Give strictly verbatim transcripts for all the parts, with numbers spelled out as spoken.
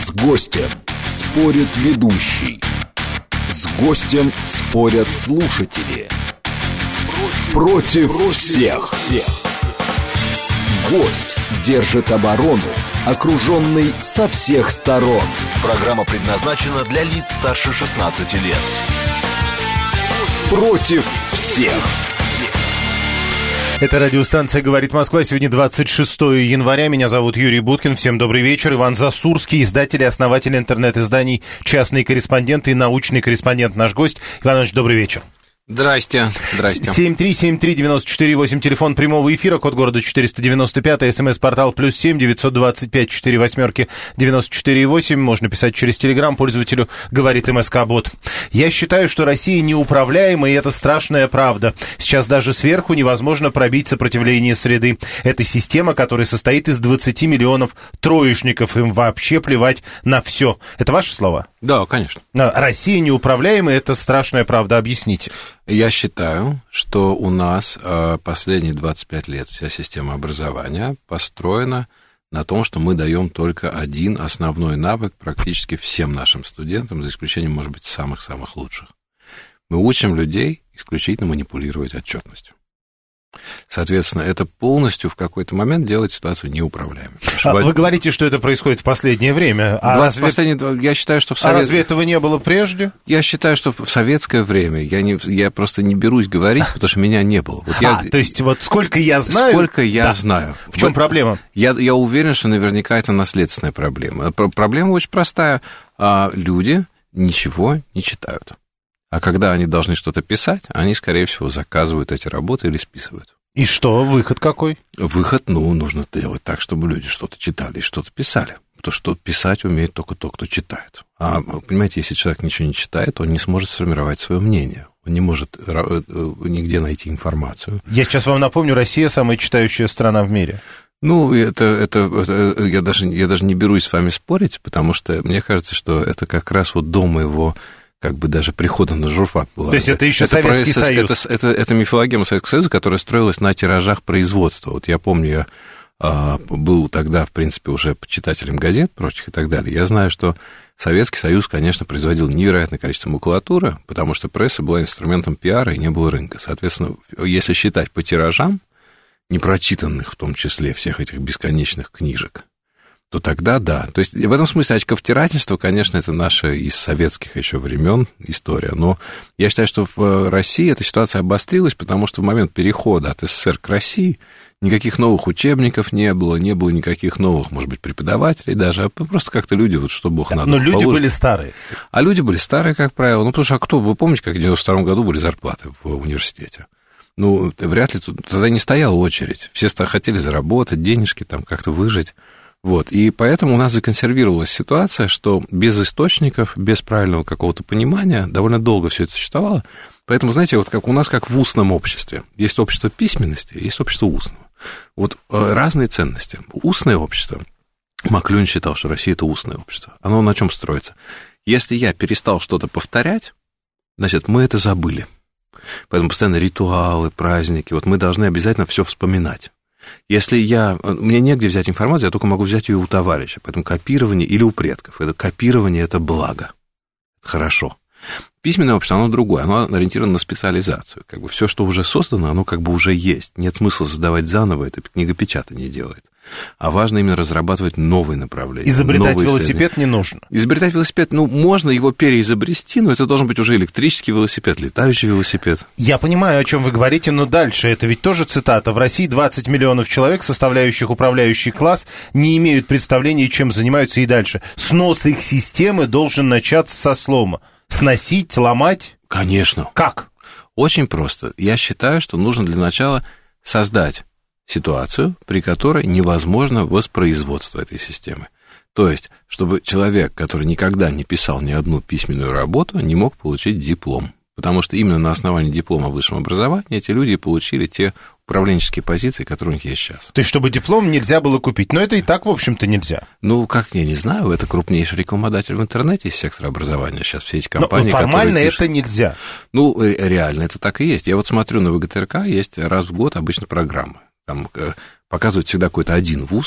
С гостем спорит ведущий. С гостем спорят слушатели. Против, Против всех. всех. Гость держит оборону, окруженный со всех сторон. Программа предназначена для лиц старше шестнадцати лет. Против всех. Это радиостанция «Говорит Москва». Сегодня двадцать шестого января. Меня зовут Юрий Буткин. Всем добрый вечер. Иван Засурский, издатель и основатель интернет-изданий «Частный корреспондент» и научный корреспондент. Наш гость. Иван Иванович, добрый вечер. Здрасте, здрасте. семь три семь три девять четыре восемь, телефон прямого эфира, код города четыреста девяносто пять, смс-портал плюс семь девятьсот двадцать пять четыре восьмерки девяносто четыре восемь. Можно писать через Телеграм пользователю «Говорит МСК-бот». Я считаю, что Россия неуправляема, и это страшная правда. Сейчас даже сверху невозможно пробить сопротивление среды. Это система, которая состоит из двадцати миллионов троечников. Им вообще плевать на все. Это ваши слова? Да, конечно. Россия неуправляема, и это страшная правда. Объясните. Я считаю, что у нас последние двадцать пять лет вся система образования построена на том, что мы даем только один основной навык практически всем нашим студентам, за исключением, может быть, самых-самых лучших. Мы учим людей исключительно манипулировать отчетностью. Соответственно, это полностью в какой-то момент делает ситуацию неуправляемой. А вы говорите, что это происходит в последнее время. А разве... последние... Я считаю, что в совет... а разве этого не было прежде? Я считаю, что в советское время, я, не... я просто не берусь говорить, потому что меня не было. Вот я... А, то есть вот сколько я знаю... Сколько я да. знаю. В чем вот... проблема? Я, я уверен, что наверняка это наследственная проблема. Проблема очень простая. Люди ничего не читают. А когда они должны что-то писать, они, скорее всего, заказывают эти работы или списывают. И что, выход какой? Выход, ну, нужно делать так, чтобы люди что-то читали и что-то писали. Потому что писать умеет только тот, кто читает. А, понимаете, если человек ничего не читает, он не сможет сформировать свое мнение. Он не может нигде найти информацию. Я сейчас вам напомню, Россия самая читающая страна в мире. Ну, это, это, это я, даже, я даже не берусь с вами спорить, потому что мне кажется, что это как раз вот до моего... как бы даже прихода на журфак была. То есть это еще это Советский про... Союз? Это, это, это, это мифологема Советского Союза, которая строилась на тиражах производства. Вот я помню, я а, был тогда, в принципе, уже читателем газет, прочих и так далее. Я знаю, что Советский Союз, конечно, производил невероятное количество макулатуры, потому что пресса была инструментом пиара и не было рынка. Соответственно, если считать по тиражам, непрочитанных в том числе всех этих бесконечных книжек, то тогда да. То есть в этом смысле очковтирательство, конечно, это наша из советских еще времен история. Но я считаю, что в России эта ситуация обострилась, потому что в момент перехода от СССР к России никаких новых учебников не было, не было никаких новых, может быть, преподавателей даже, а просто как-то люди, вот что Бог надо. Но люди положит. были старые. А люди были старые, как правило. Ну, потому что, а кто, вы помните, как в девяносто втором году были зарплаты в университете? Ну, вряд ли тут, тогда не стояла очередь. Все хотели заработать, денежки там как-то выжить. Вот, и поэтому у нас законсервировалась ситуация, что без источников, без правильного какого-то понимания довольно долго все это существовало. Поэтому, знаете, вот как у нас, как в устном обществе. Есть общество письменности, есть общество устного. Вот разные ценности. Устное общество, Маклюн считал, что Россия – это устное общество. Оно на чем строится? Если я перестал что-то повторять, значит, мы это забыли. Поэтому постоянно ритуалы, праздники. Вот мы должны обязательно все вспоминать. Если я... Мне негде взять информацию, я только могу взять ее у товарища. Поэтому копирование или у предков. Это копирование – это благо. Хорошо. Письменное общество, оно другое. Оно ориентировано на специализацию. Как бы все, что уже создано, оно как бы уже есть. Нет смысла создавать заново, это книгопечатание делает. А важно именно разрабатывать новые направления. Изобретать велосипед не нужно. Изобретать велосипед, ну, можно его переизобрести, но это должен быть уже электрический велосипед, летающий велосипед. Я понимаю, о чем вы говорите, но дальше, это ведь тоже цитата. В России двадцать миллионов человек, составляющих управляющий класс, не имеют представления, чем занимаются и дальше. Снос их системы должен начаться со слома. Сносить, ломать? Конечно. Как? Очень просто. Я считаю, что нужно для начала создать ситуацию, при которой невозможно воспроизводство этой системы. То есть, чтобы человек, который никогда не писал ни одну письменную работу, не мог получить диплом. Потому что именно на основании диплома о высшем образовании эти люди получили те управленческие позиции, которые у них есть сейчас. То есть, чтобы диплом нельзя было купить. Но это и так, в общем-то, нельзя. Ну, как я не знаю, это крупнейший рекламодатель в интернете из сектора образования. Сейчас все эти компании, но формально которые пишут... это нельзя. Ну, реально, это так и есть. Я вот смотрю на ВГТРК, есть раз в год обычно программы. Там показывают всегда какой-то один вуз,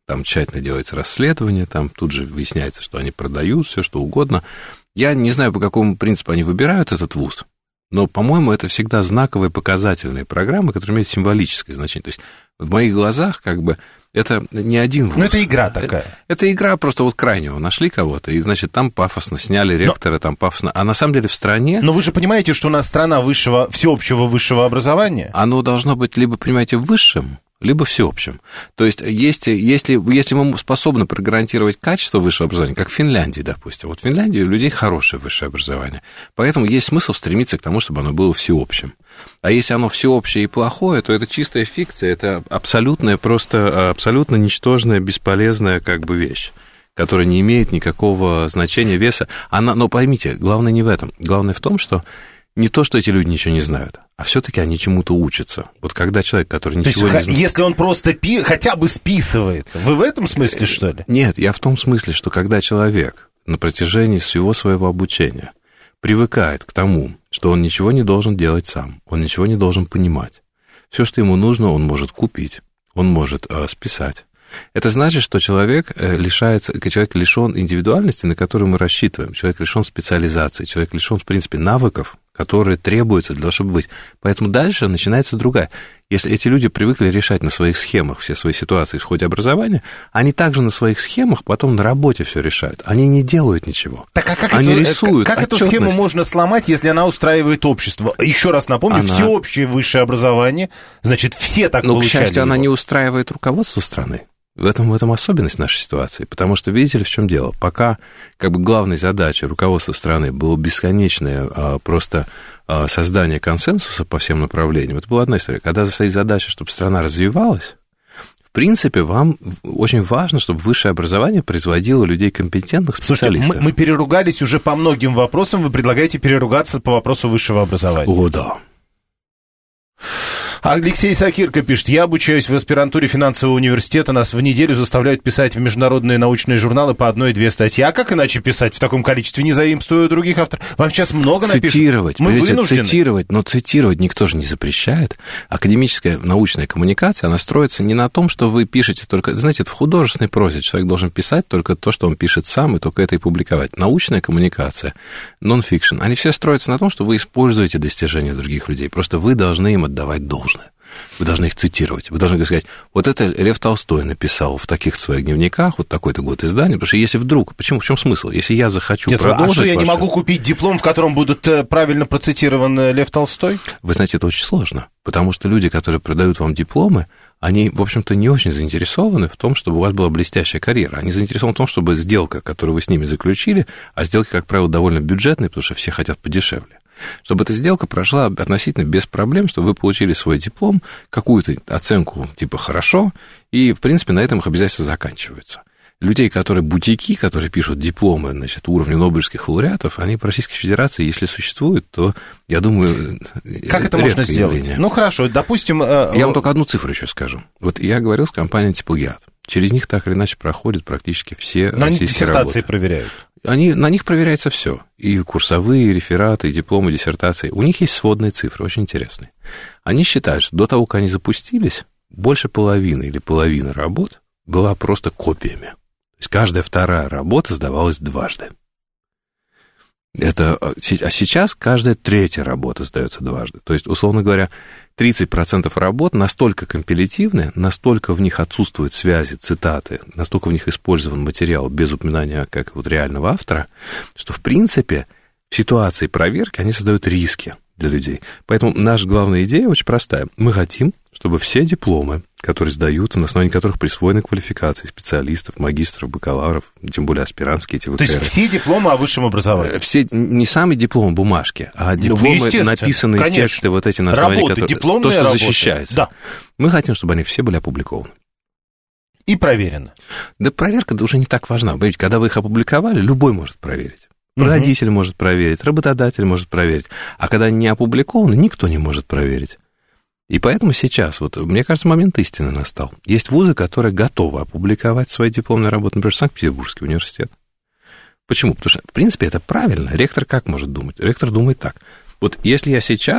там тщательно делается расследование, там тут же выясняется, что они продают все, что угодно. Я не знаю, по какому принципу они выбирают этот вуз, но, по-моему, это всегда знаковые показательные программы, которые имеют символическое значение. То есть в моих глазах как бы это не один вуз. Ну, это игра такая. Это, это игра, просто вот крайнего нашли кого-то, и, значит, там пафосно сняли ректора, но... там пафосно... А на самом деле в стране... Но вы же понимаете, что у нас страна высшего, всеобщего высшего образования? Оно должно быть либо, понимаете, высшим, либо всеобщим. То есть, если, если, если мы способны прогарантировать качество высшего образования, как в Финляндии, допустим, вот в Финляндии у людей хорошее высшее образование, поэтому есть смысл стремиться к тому, чтобы оно было всеобщим. А если оно всеобщее и плохое, то это чистая фикция, это абсолютная, просто абсолютно ничтожная, бесполезная как бы вещь, которая не имеет никакого значения, веса. Она, но поймите, главное не в этом. Главное в том, что не то, что эти люди ничего не знают, а все-таки они чему-то учатся. Вот когда человек, который ничего то есть, не знает... если он просто пи... хотя бы списывает, вы в этом смысле, что ли? Нет, я в том смысле, что когда человек на протяжении всего своего обучения привыкает к тому, что он ничего не должен делать сам, он ничего не должен понимать. Все, что ему нужно, он может купить, он может э, списать. Это значит, что человек лишается, человек лишен индивидуальности, на которую мы рассчитываем. Человек лишен специализации, человек лишен, в принципе, навыков, которые требуются для того, чтобы быть. Поэтому дальше начинается другая. Если эти люди привыкли решать на своих схемах все свои ситуации в ходе образования, они также на своих схемах потом на работе все решают. Они не делают ничего. Так а как, они эту, рисуют как эту схему можно сломать, если она устраивает общество? Еще раз напомню, она... всеобщее высшее образование, значит, все так Но, получали. Но, к счастью, его. она не устраивает руководство страны. В этом, в этом особенность нашей ситуации, потому что, видите ли, в чем дело? Пока как бы главной задачей руководства страны было бесконечное а, просто а, создание консенсуса по всем направлениям, это была одна история. Когда стоит задача, чтобы страна развивалась, в принципе, вам очень важно, чтобы высшее образование производило людей компетентных специалистов. Слушайте, мы, мы переругались уже по многим вопросам, вы предлагаете переругаться по вопросу высшего образования. О, да. Алексей Сакирко пишет: я обучаюсь в аспирантуре финансового университета, нас в неделю заставляют писать в международные научные журналы по одной-две статьи. А как иначе писать в таком количестве, не заимствуя других авторов? Вам сейчас много напишут? Цитировать, мы вынуждены. Цитировать, но цитировать никто же не запрещает. Академическая научная коммуникация, она строится не на том, что вы пишете только... Знаете, это в художественной прозе человек должен писать только то, что он пишет сам, и только это и публиковать. Научная коммуникация, нон-фикшн, они все строятся на том, что вы используете достижения других людей. Просто вы должны им отдавать должное. Вы должны их цитировать. Вы должны сказать, вот это Лев Толстой написал в таких своих дневниках, вот такой-то год издания, потому что если вдруг... Почему? В чем смысл? Если я захочу Нет, продолжить... А что, я ваше... не могу купить диплом, в котором будут правильно процитирован Лев Толстой? Вы знаете, это очень сложно, потому что люди, которые продают вам дипломы, они, в общем-то, не очень заинтересованы в том, чтобы у вас была блестящая карьера. Они заинтересованы в том, чтобы сделка, которую вы с ними заключили, а сделки, как правило, довольно бюджетные, потому что все хотят подешевле, чтобы эта сделка прошла относительно без проблем, чтобы вы получили свой диплом, какую-то оценку типа «хорошо», и, в принципе, на этом их обязательства заканчиваются. Людей, которые бутики, которые пишут дипломы, значит, уровня нобелевских лауреатов, они в Российской Федерации, если существуют, то, я думаю, как это можно сделать? Явление. Ну, хорошо, допустим... Я вам только одну цифру еще скажу. Вот я говорил с компанией «Антиплагиат». Через них так или иначе проходят практически все на российские диссертации работы. проверяют. Они, на них проверяется все. И курсовые, и рефераты, и дипломы, диссертации. У них есть сводные цифры, очень интересные. Они считают, что до того, как они запустились, больше половины или половина работ была просто копиями. То есть каждая вторая работа сдавалась дважды. Это, а сейчас каждая третья работа сдается дважды. То есть, условно говоря, тридцать процентов работ настолько компилятивны, настолько в них отсутствуют связи, цитаты, настолько в них использован материал без упоминания как вот реального автора, что, в принципе, в ситуации проверки они создают риски для людей. Поэтому наша главная идея очень простая. Мы хотим, чтобы все дипломы, которые сдаются, на основании которых присвоены квалификации специалистов, магистров, бакалавров, тем более аспирантские, эти вэ ка эр. То есть все дипломы о высшем образовании? Все, не сами дипломы бумажки, а дипломы, ну, написанные конечно. Тексты, вот эти, на основании работы, которых... дипломные то, что работы. Защищается. Да. Мы хотим, чтобы они все были опубликованы. И проверены. Да проверка уже не так важна. Вы видите, когда вы их опубликовали, любой может проверить. Родитель угу. может проверить, работодатель может проверить. А когда они не опубликованы, никто не может проверить. И поэтому сейчас, вот, мне кажется, момент истины настал. Есть вузы, которые готовы опубликовать свои дипломные работы, например, Санкт-Петербургский университет. Почему? Потому что, в принципе, это правильно. Ректор как может думать? Ректор думает так. Вот если я сейчас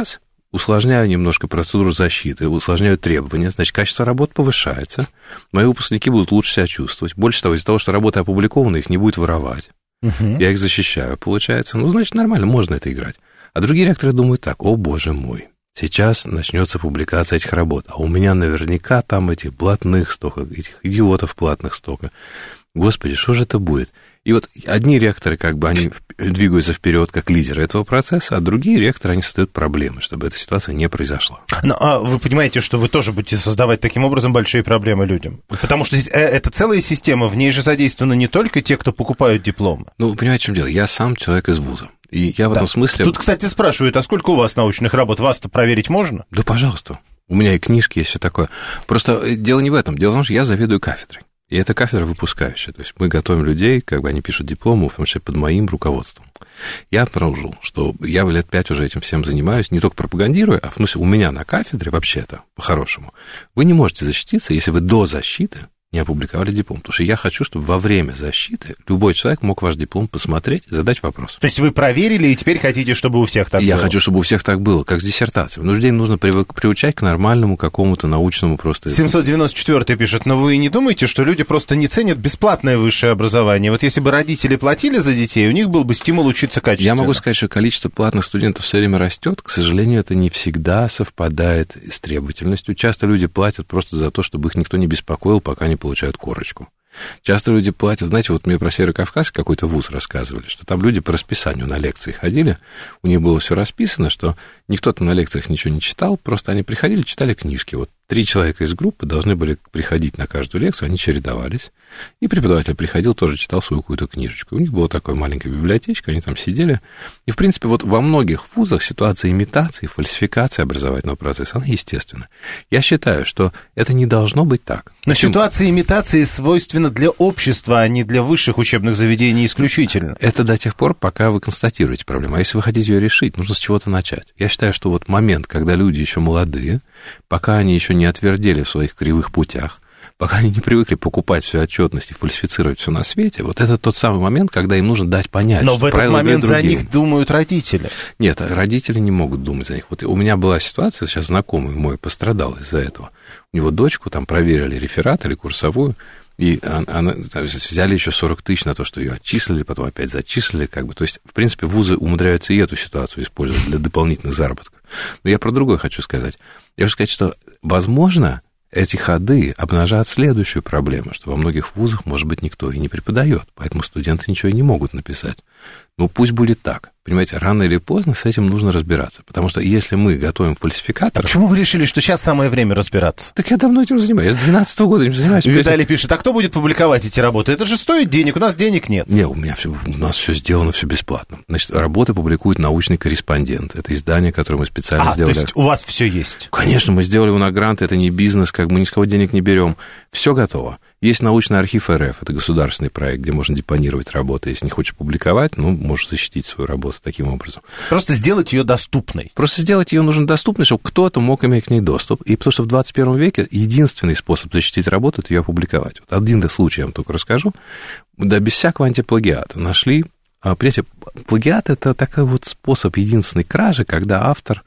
усложняю немножко процедуру защиты, усложняю требования, значит, качество работ повышается, мои выпускники будут лучше себя чувствовать. Больше того, из-за того, что работы опубликованы, их не будет воровать. Uh-huh. Я их защищаю, получается. Ну, значит, нормально, можно это играть. А другие ректоры думают так: о, боже мой, сейчас начнется публикация этих работ, а у меня наверняка там этих блатных столько, этих идиотов платных столько. Господи, что же это будет? И вот одни ректоры, как бы, они двигаются вперед как лидеры этого процесса, а другие ректоры, они создают проблемы, чтобы эта ситуация не произошла. Ну, а вы понимаете, что вы тоже будете создавать таким образом большие проблемы людям? Потому что это целая система, в ней же задействованы не только те, кто покупают дипломы. Ну, вы понимаете, в чем дело? Я сам человек из вуза. И я в да. этом смысле... Тут, кстати, спрашивают, а сколько у вас научных работ? Вас-то проверить можно? Да, пожалуйста. У меня и книжки, и все такое. Просто дело не в этом. Дело в том, что я заведую кафедрой. И это кафедра выпускающая. То есть мы готовим людей, как бы они пишут дипломы, в том числе под моим руководством. Я обнаружил, что я лет пять уже этим всем занимаюсь, не только пропагандируя, а в смысле у меня на кафедре вообще-то, по-хорошему, вы не можете защититься, если вы до защиты не опубликовали диплом. Потому что я хочу, чтобы во время защиты любой человек мог ваш диплом посмотреть и задать вопрос. То есть вы проверили, и теперь хотите, чтобы у всех так я было? Я хочу, чтобы у всех так было, как с диссертацией. Ну, людей нужно привык, приучать к нормальному какому-то научному просто... семьсот девяносто четвёртый пишет: но вы не думаете, что люди просто не ценят бесплатное высшее образование? Вот если бы родители платили за детей, у них был бы стимул учиться качественно. Я могу сказать, что количество платных студентов все время растет. К сожалению, это не всегда совпадает с требовательностью. Часто люди платят просто за то, чтобы их никто не беспокоил, пока не получают корочку. Часто люди платят, знаете, вот мне про Северокавказ какой-то вуз рассказывали, что там люди по расписанию на лекции ходили, у них было все расписано, что никто там на лекциях ничего не читал, просто они приходили, читали книжки. Вот три человека из группы должны были приходить на каждую лекцию, они чередовались, и преподаватель приходил, тоже читал свою какую-то книжечку. У них была такая маленькая библиотечка, они там сидели. И, в принципе, вот во многих вузах ситуация имитации, фальсификации образовательного процесса, она естественна. Я считаю, что это не должно быть так. Но Почему? Ситуация имитации свойственна для общества, а не для высших учебных заведений исключительно. Это до тех пор, пока вы констатируете проблему. А если вы хотите ее решить, нужно с чего-то начать. Я считаю, что вот момент, когда люди еще молодые, пока они еще не отвердели в своих кривых путях, пока они не привыкли покупать всю отчетность и фальсифицировать все на свете, вот это тот самый момент, когда им нужно дать понять, но что в этот правила момент для за других. них думают родители. Нет, родители не могут думать за них. Вот у меня была ситуация, сейчас знакомый мой пострадал из-за этого. У него дочку там проверили реферат или курсовую, и она, взяли еще сорок тысяч на то, что ее отчислили, потом опять зачислили, как бы. То есть, в принципе, вузы умудряются и эту ситуацию использовать для дополнительных заработков. Но я про другое хочу сказать. Я хочу сказать, что, возможно, эти ходы обнажают следующую проблему, что во многих вузах, может быть, никто и не преподает, поэтому студенты ничего и не могут написать. Ну, пусть будет так. Понимаете, рано или поздно с этим нужно разбираться, потому что если мы готовим фальсификаторов... А почему вы решили, что сейчас самое время разбираться? Так я давно этим занимаюсь, я с двенадцатого года этим занимаюсь. Виталий пишет: а кто будет публиковать эти работы? Это же стоит денег, у нас денег нет. Не, у меня все, у нас все сделано, все бесплатно. Значит, работы публикует научный корреспондент. Это издание, которое мы специально а, сделали. то есть у вас все есть? Конечно, мы сделали его на грант, это не бизнес, как мы ни с кого денег не берем. Все готово. Есть научный архив эр эф, это государственный проект, где можно депонировать работы. Если не хочешь публиковать, ну, можешь защитить свою работу таким образом. Просто сделать ее доступной. Просто сделать ее нужно доступной, чтобы кто-то мог иметь к ней доступ. И потому что в двадцать первом веке единственный способ защитить работу — это ее опубликовать. Вот один случай я вам только расскажу. Да, без всякого антиплагиата нашли... Понимаете, плагиат — это такой вот способ единственной кражи, когда автор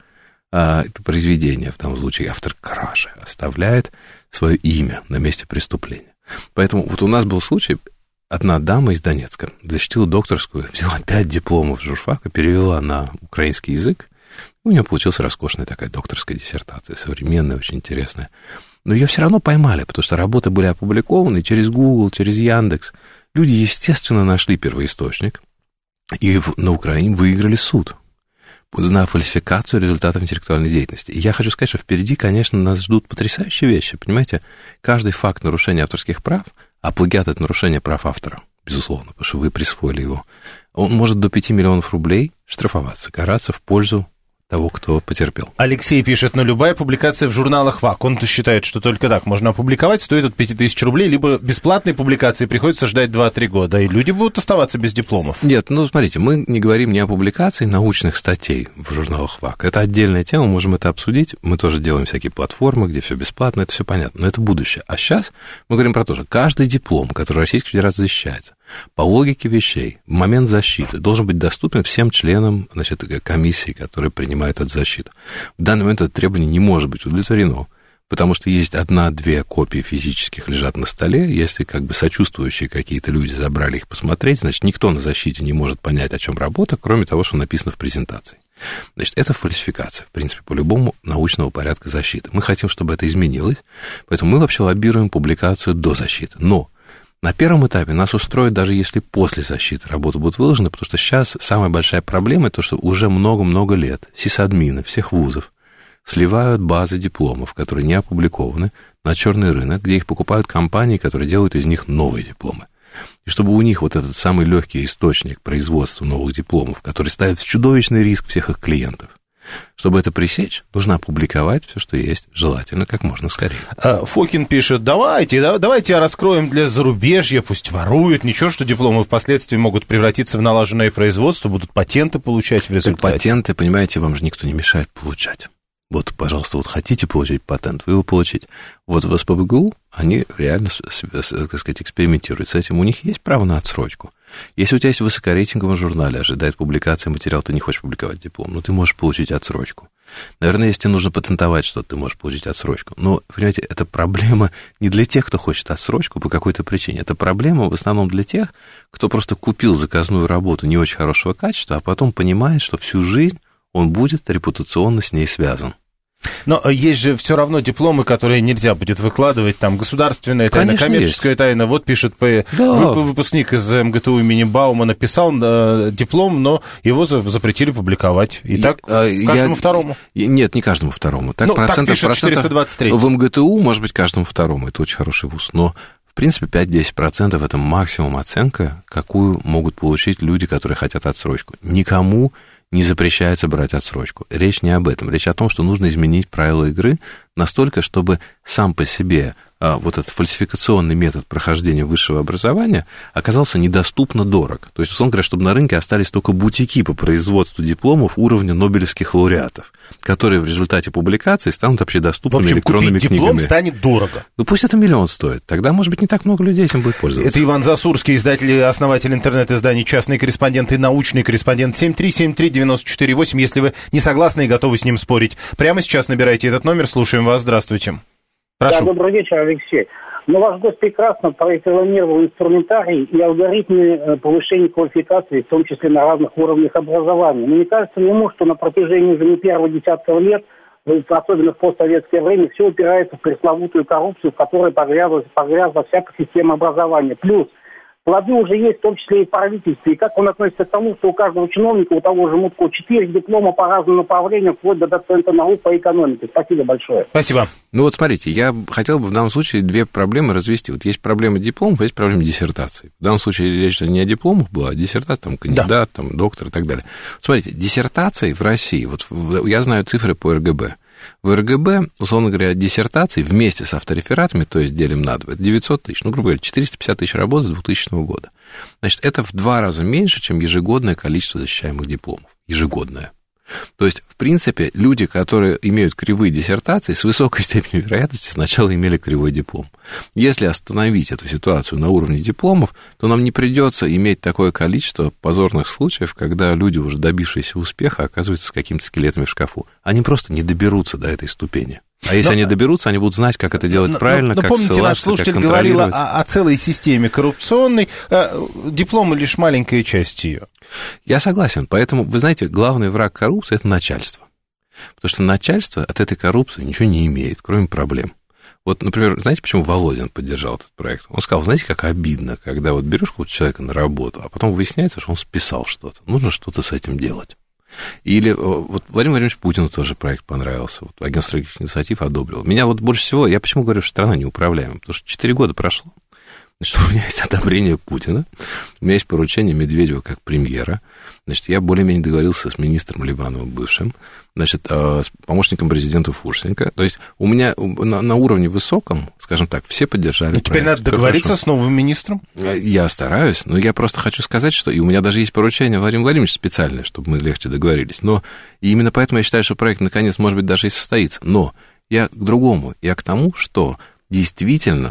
это произведение, в данном случае автор кражи, оставляет свое имя на месте преступления. Поэтому вот у нас был случай, одна дама из Донецка защитила докторскую, взяла пять дипломов журфака, перевела на украинский язык, и у нее получилась роскошная такая докторская диссертация, современная, очень интересная. Но ее все равно поймали, потому что работы были опубликованы через Google, через Яндекс. Люди, естественно, нашли первоисточник, и на Украине выиграли суд за фальсификацию результатов интеллектуальной деятельности. И я хочу сказать, что впереди, конечно, нас ждут потрясающие вещи. Понимаете, каждый факт нарушения авторских прав, а плагиат — это нарушение прав автора, безусловно, потому что вы присвоили его, он может до пяти миллионов рублей штрафоваться, караться в пользу того, кто потерпел. Алексей пишет: но любая публикация в журналах ВАК, он-то считает, что только так можно опубликовать, стоит от пяти тысяч рублей, либо бесплатной публикации приходится ждать два-три года, и люди будут оставаться без дипломов. Нет, ну, смотрите, мы не говорим не о публикации научных статей в журналах ВАК. Это отдельная тема, можем это обсудить. Мы тоже делаем всякие платформы, где все бесплатно, это все понятно, но это будущее. А сейчас мы говорим про то же. Каждый диплом, который Российская Федерация защищается, по логике вещей, в момент защиты должен быть доступен всем членам, значит, комиссии, которые принимают эту защиту. В данный момент это требование не может быть удовлетворено, потому что есть одна-две копии физических лежат на столе, если как бы сочувствующие какие-то люди забрали их посмотреть, значит, никто на защите не может понять, о чем работа, кроме того, что написано в презентации. Значит, это фальсификация, в принципе, по любому научного порядка защиты. Мы хотим, чтобы это изменилось, поэтому мы вообще лоббируем публикацию до защиты. Но на первом этапе нас устроит, даже если после защиты работы будут выложены, потому что сейчас самая большая проблема – это то, что уже много-много лет сисадмины всех вузов сливают базы дипломов, которые не опубликованы, на черный рынок, где их покупают компании, которые делают из них новые дипломы. И чтобы у них вот этот самый легкий источник производства новых дипломов, который ставит в чудовищный риск всех их клиентов, чтобы это пресечь, нужно опубликовать все, что есть, желательно как можно скорее. Фокин пишет, давайте, да, давайте раскроем для зарубежья, пусть воруют, ничего, что дипломы впоследствии могут превратиться в налаженное производство, будут патенты получать в результате. Так патенты, понимаете, вам же никто не мешает получать. Вот, пожалуйста, вот хотите получить патент, вы его получите. Вот в СПбГУ они реально, так сказать, экспериментируют с этим. У них есть право на отсрочку. Если у тебя есть в высокорейтинговом журнале, ожидает публикации материала, ты не хочешь публиковать диплом, но ты можешь получить отсрочку. Наверное, если тебе нужно патентовать что-то, ты можешь получить отсрочку. Но, понимаете, это проблема не для тех, кто хочет отсрочку по какой-то причине. Это проблема в основном для тех, кто просто купил заказную работу не очень хорошего качества, а потом понимает, что всю жизнь он будет репутационно с ней связан. Но есть же все равно дипломы, которые нельзя будет выкладывать, там, государственная тайна, конечно, коммерческая есть. Тайна. Вот пишет да. выпускник из МГТУ имени Баума, написал э, диплом, но его запретили публиковать. И я, так каждому я, второму. Я, нет, не каждому второму. Так, ну, процентов, так пишет четыреста двадцать три. В МГТУ, может быть, каждому второму. Это очень хороший вуз. Но, в принципе, пять-десять процентов это максимум оценка, какую могут получить люди, которые хотят отсрочку. Никому не запрещается брать отсрочку. Речь не об этом. Речь о том, что нужно изменить правила игры настолько, чтобы сам по себе а, вот этот фальсификационный метод прохождения высшего образования оказался недоступно дорог. То есть, условно говоря, чтобы на рынке остались только бутики по производству дипломов уровня нобелевских лауреатов, которые в результате публикации станут общедоступными электронными книгами. В общем, купить диплом станет дорого. Ну, пусть это миллион стоит. Тогда, может быть, не так много людей этим будет пользоваться. Это Иван Засурский, издатель и основатель интернет-изданий «Частный корреспондент» и научный корреспондент. семь три семь три девять четыре восемь, если вы не согласны и готовы с ним спорить. Прямо сейчас набирайте этот номер, слушаем вас. Здравствуйте. Прошу. Да, добрый вечер, Алексей. Ну, ваш гость прекрасно прорекламировал инструментарий и алгоритмы повышения квалификации, в том числе на разных уровнях образования. Но мне кажется ему, что на протяжении уже не первого десятка лет, особенно в постсоветское время, все упирается в пресловутую коррупцию, в которой погрязла, погрязла вся система образования. Плюс плоды уже есть, в том числе и в правительстве. И как он относится к тому, что у каждого чиновника, у того же Мутко, четыре диплома по разным направлениям, вплоть до доцента наук по экономике. Спасибо большое. Спасибо. Ну вот смотрите, я хотел бы в данном случае две проблемы развести. Вот есть проблема дипломов, есть проблема диссертации. В данном случае речь не о дипломах была, а диссертат, там, кандидат, да. там, доктор и так далее. Смотрите, диссертации в России, вот я знаю цифры по эр гэ бэ. В эр гэ бэ, условно говоря, диссертации вместе с авторефератами, то есть делим на два, это девятьсот тысяч, ну, грубо говоря, четыреста пятьдесят тысяч работ с двухтысячного года. Значит, это в два раза меньше, чем ежегодное количество защищаемых дипломов. Ежегодное. То есть, в принципе, люди, которые имеют кривые диссертации, с высокой степенью вероятности сначала имели кривой диплом. Если остановить эту ситуацию на уровне дипломов, то нам не придется иметь такое количество позорных случаев, когда люди, уже добившиеся успеха, оказываются с какими-то скелетами в шкафу. Они просто не доберутся до этой ступени. А если но, они доберутся, они будут знать, как это делать но, правильно, но, как помните, ссылаться, наш слушатель говорил о, о целой системе коррупционной. Дипломы лишь маленькая часть ее. Я согласен. Поэтому, вы знаете, главный враг коррупции – это начальство. Потому что начальство от этой коррупции ничего не имеет, кроме проблем. Вот, например, знаете, почему Володин поддержал этот проект? Он сказал, знаете, как обидно, когда вот берешь какого-то человека на работу, а потом выясняется, что он списал что-то. Нужно что-то с этим делать. Или вот Владимиру Владимировичу Путину тоже проект понравился. Вот агентство стратегических инициатив одобрил. Меня вот больше всего, я почему говорю, что страна неуправляема? Потому что четыре года прошло. Значит, у меня есть одобрение Путина, у меня есть поручение Медведева как премьера. Значит, я более-менее договорился с министром Ливановым бывшим, значит, с помощником президента Фурсенко. То есть у меня на, на уровне высоком, скажем так, все поддержали. Теперь надо договориться хорошо. С новым министром? Я стараюсь, но я просто хочу сказать, что и у меня даже есть поручение Владимира Владимировича специальное, чтобы мы легче договорились. Но и именно поэтому я считаю, что проект наконец, может быть, даже и состоится. Но я к другому, я к тому, что действительно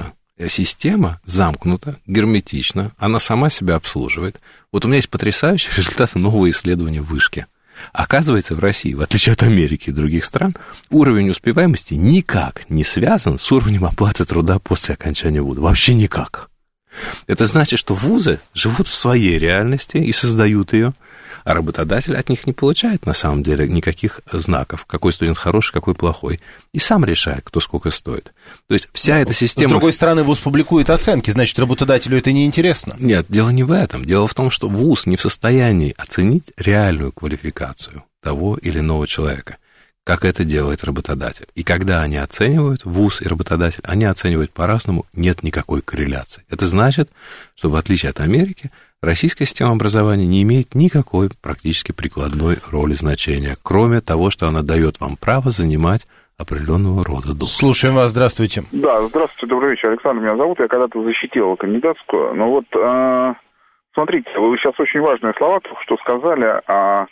система замкнута, герметична, она сама себя обслуживает. Вот у меня есть потрясающие результаты нового исследования вышки. Оказывается, в России, в отличие от Америки и других стран, уровень успеваемости никак не связан с уровнем оплаты труда после окончания вуза. Вообще никак. Это значит, что вузы живут в своей реальности и создают ее, а работодатель от них не получает, на самом деле, никаких знаков, какой студент хороший, какой плохой, и сам решает, кто сколько стоит. То есть вся эта система... С другой стороны, вуз публикует оценки, значит, работодателю это неинтересно. Нет, дело не в этом. Дело в том, что вуз не в состоянии оценить реальную квалификацию того или иного человека, как это делает работодатель. И когда они оценивают, вуз и работодатель, они оценивают по-разному, нет никакой корреляции. Это значит, что в отличие от Америки, российская система образования не имеет никакой практически прикладной роли значения, кроме того, что она дает вам право занимать определенного рода должность. Слушаем вас, здравствуйте. Да, здравствуйте, добрый вечер. Александр меня зовут, я когда-то защитил кандидатскую. Но вот, э, смотрите, вы сейчас очень важные слова только что сказали о,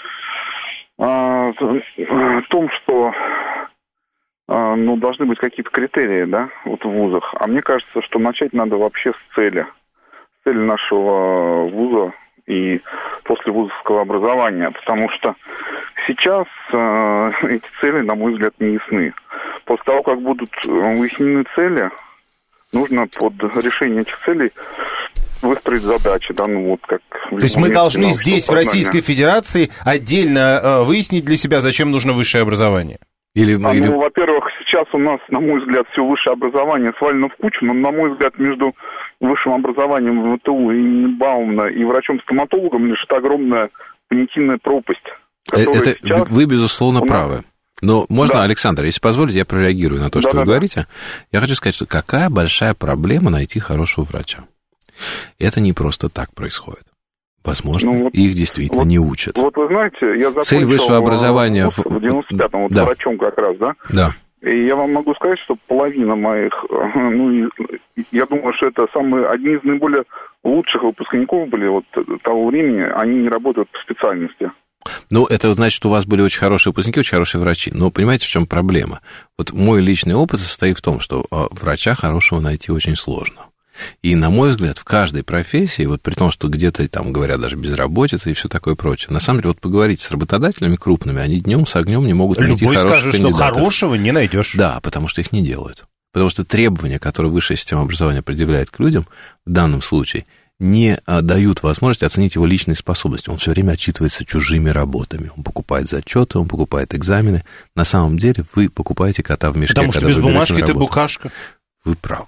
о, о том, что э, ну, должны быть какие-то критерии, да, вот в вузах. А мне кажется, что начать надо вообще с цели. Цель нашего вуза и послевузовского образования, потому что сейчас э, эти цели, на мой взгляд, не ясны. После того, как будут выяснены цели, нужно под решение этих целей выстроить задачи, да, ну вот как... То есть мы должны здесь, в Российской Федерации, отдельно э, выяснить для себя, зачем нужно высшее образование? Или, а, или... Ну, во-первых, сейчас у нас, на мой взгляд, все высшее образование свалено в кучу, но, на мой взгляд, между высшим образованием в ВТУ и Баумана и врачом-стоматологом лежит огромная понятийная пропасть. Это вы, безусловно, правы. Но можно, да. Александр, если позволите, я прореагирую на то, что да, вы да, говорите. Я хочу сказать, что какая большая проблема найти хорошего врача. Это не просто так происходит. Возможно, ну, вот, их действительно вот, не учат. Вот вы знаете, я закончил Цель высшего образования в, в девяносто пятом, вот да. врачом как раз, да? Да. И я вам могу сказать, что половина моих, ну, я думаю, что это самые, одни из наиболее лучших выпускников были вот того времени, они не работают по специальности. Ну, это значит, что у вас были очень хорошие выпускники, очень хорошие врачи. Но понимаете, в чем проблема? Вот мой личный опыт состоит в том, что врача хорошего найти очень сложно. И, на мой взгляд, в каждой профессии, вот при том, что где-то там говорят даже безработица и все такое прочее, на самом деле, вот поговорите с работодателями крупными, они днем с огнем не могут найти Любой хороших скажет, кандидатов. Что хорошего не найдешь. Да, потому что их не делают. Потому что требования, которые высшая система образования предъявляет к людям, в данном случае, не дают возможности оценить его личные способности. Он все время отчитывается чужими работами. Он покупает зачеты, он покупает экзамены. На самом деле вы покупаете кота в мешке. Потому что без бумажки ты букашка. Вы правы.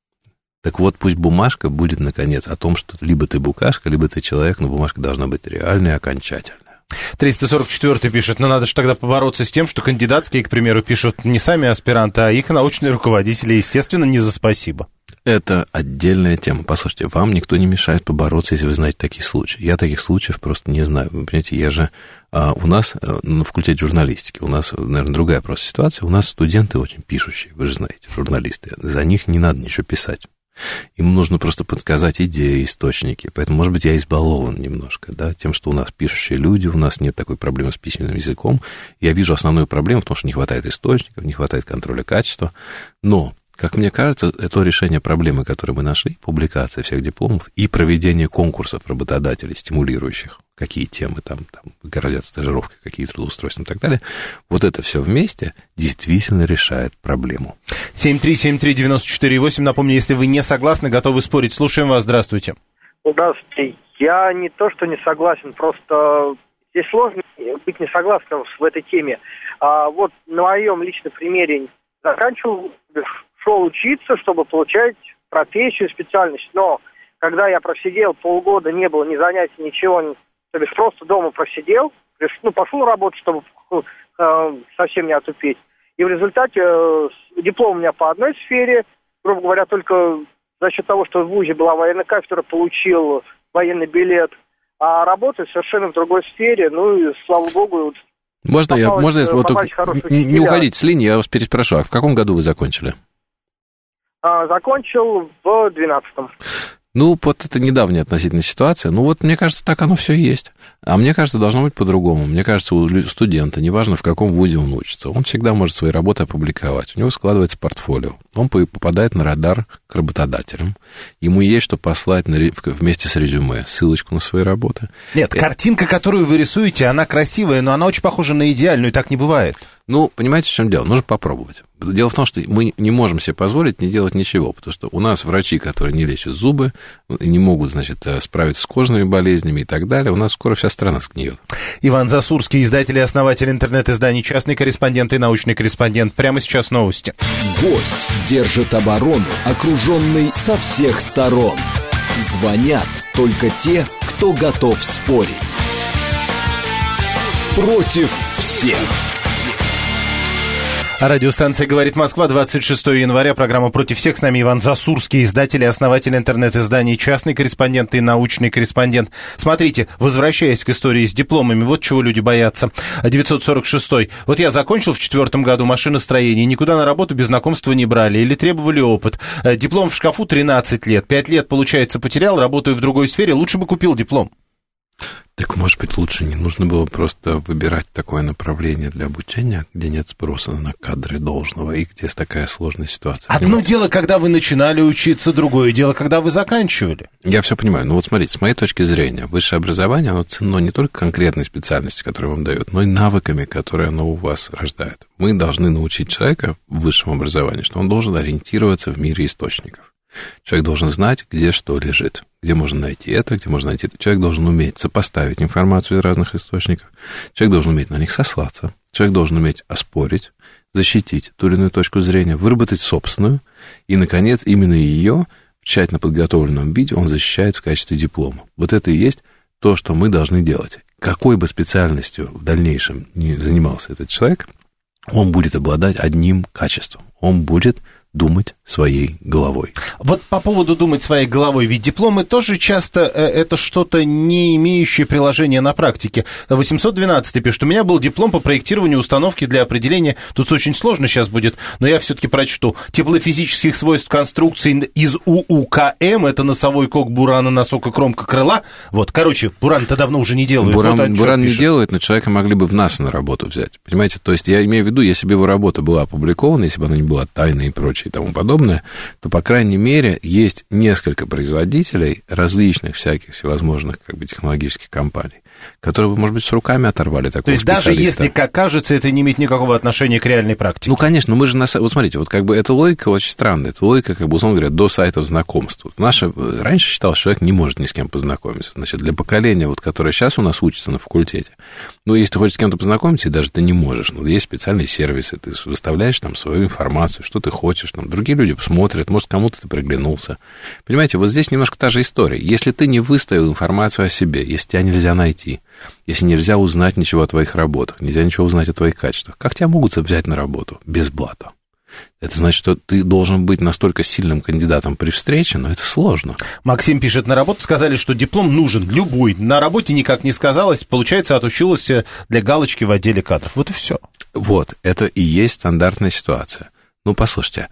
Так вот, пусть бумажка будет, наконец, о том, что либо ты букашка, либо ты человек, но бумажка должна быть реальная и окончательная. триста сорок четвёртый пишет, но надо же тогда побороться с тем, что кандидатские, к примеру, пишут не сами аспиранты, а их научные руководители, естественно, не за спасибо. Это отдельная тема. Послушайте, вам никто не мешает побороться, если вы знаете такие случаи. Я таких случаев просто не знаю. Вы понимаете, я же... А, у нас на факультете журналистики, у нас, наверное, другая просто ситуация. У нас студенты очень пишущие, вы же знаете, журналисты. За них не надо ничего писать. Им нужно просто подсказать идеи, источники. Поэтому, может быть, я избалован немножко, да, тем, что у нас пишущие люди, у нас нет такой проблемы с письменным языком. Я вижу основную проблему в том, что не хватает источников, не хватает контроля качества. Но, как мне кажется, это решение проблемы, которое мы нашли, публикация всех дипломов и проведение конкурсов работодателей, стимулирующих, какие темы там, там городят стажировки, какие трудоустройства и так далее, вот это все вместе действительно решает проблему. семь три семь три девять четыре восемь. Напомню, если вы не согласны, готовы спорить. Слушаем вас. Здравствуйте. Здравствуйте. Я не то, что не согласен, просто здесь сложно быть не согласным в этой теме. А вот на моем личном примере заканчивал, шел учиться, чтобы получать профессию, специальность, но когда я просидел полгода, не было ни занятий, ничего, то есть просто дома просидел, ну, пошел работать, чтобы э, совсем не отупеть. И в результате э, диплом у меня по одной сфере, грубо говоря, только за счет того, что в ВУЗе была военная кафедра, получил военный билет, а работаю совершенно в другой сфере, ну и слава богу. Можно я, можно я, вот, не, не уходите с линии, я вас переспрошу, а в каком году вы закончили? А, закончил в двенадцатом. Ну, вот это недавняя относительная ситуация. Ну, вот, мне кажется, так оно все и есть. А мне кажется, должно быть по-другому. Мне кажется, у студента, неважно, в каком вузе он учится, он всегда может свои работы опубликовать. У него складывается портфолио. Он попадает на радар к работодателям. Ему есть что послать на, вместе с резюме, ссылочку на свои работы. Нет, это... картинка, которую вы рисуете, она красивая, но она очень похожа на идеальную, и так не бывает. Ну, понимаете, в чем дело? Нужно попробовать. Дело в том, что мы не можем себе позволить не делать ничего, потому что у нас врачи, которые не лечат зубы, не могут, значит, справиться с кожными болезнями и так далее, у нас скоро вся страна сгниет. Иван Засурский, издатель и основатель интернет-изданий «Частный корреспондент» и научный корреспондент. Прямо сейчас новости. Гость держит оборону, окруженный со всех сторон. Звонят только те, кто готов спорить. Против всех. Радиостанция «Говорит Москва», двадцать шестого января, программа «Против всех». С нами Иван Засурский, издатель и основатель интернет-изданий «Частный корреспондент» и научный корреспондент. Смотрите, возвращаясь к истории с дипломами, вот чего люди боятся. девятьсот сорок шестой. Вот я закончил в четвертом году машиностроение, никуда на работу без знакомства не брали или требовали опыт. Диплом в шкафу тринадцать лет. пять лет, получается, потерял, работаю в другой сфере, лучше бы купил диплом. Так, может быть, лучше не нужно было просто выбирать такое направление для обучения, где нет спроса на кадры должного и где такая сложная ситуация. Одно понимаете? Дело, когда вы начинали учиться, другое дело, когда вы заканчивали. Я все понимаю. Ну вот смотрите, с моей точки зрения, высшее образование, оно ценно не только конкретной специальностью, которую вам дают, но и навыками, которые оно у вас рождает. Мы должны научить человека в высшем образовании, что он должен ориентироваться в мире источников. Человек должен знать, где что лежит, где можно найти это, где можно найти это. Человек должен уметь сопоставить информацию из разных источников. Человек должен уметь на них сослаться. Человек должен уметь оспорить, защитить ту или иную точку зрения, выработать собственную. И, наконец, именно ее в тщательно подготовленном виде он защищает в качестве диплома. Вот это и есть то, что мы должны делать. Какой бы специальностью в дальнейшем ни занимался этот человек, он будет обладать одним качеством. Он будет думать своей головой. Вот по поводу думать своей головой, ведь дипломы тоже часто э, это что-то, не имеющее приложения на практике. восемьсот двенадцатый пишет, у меня был диплом по проектированию установки для определения, тут очень сложно сейчас будет, но я все-таки прочту, теплофизических свойств конструкции из УУКМ, это носовой кок бурана, носок и кромка крыла. Вот, короче, буран-то давно уже не делают. Буран, вот буран не делают, но человека могли бы в НАСА на работу взять, понимаете? То есть я имею в виду, если бы его работа была опубликована, если бы она не была тайной и прочее, и тому подобное, то, по крайней мере, есть несколько производителей различных всяких всевозможных как бы, технологических компаний, которые, может быть, с руками оторвали такого То есть даже если, как кажется, это не имеет никакого отношения к реальной практике? Ну, конечно, мы же... На... Вот смотрите, вот как бы эта логика очень странная. Это логика, как бы, условно говоря, до сайтов знакомств. Вот наша... Раньше считалось, что человек не может ни с кем познакомиться. Значит, для поколения, вот, которое сейчас у нас учится на факультете, ну, если ты хочешь с кем-то познакомиться, и даже ты не можешь. Ну, есть специальные сервисы, ты выставляешь там свою информацию, что ты хочешь, там, другие люди посмотрят, может, кому-то ты приглянулся. Понимаете, вот здесь немножко та же история. Если ты не выставил информацию о себе, если тебя нельзя найти, если нельзя узнать ничего о твоих работах, нельзя ничего узнать о твоих качествах, как тебя могут взять на работу без блата? Это значит, что ты должен быть настолько сильным кандидатом при встрече, но это сложно. Максим пишет, на работу сказали, что диплом нужен, любой. На работе никак не сказалось, получается, отучилась для галочки в отделе кадров. Вот и все. Вот, это и есть стандартная ситуация. Ну, послушайте,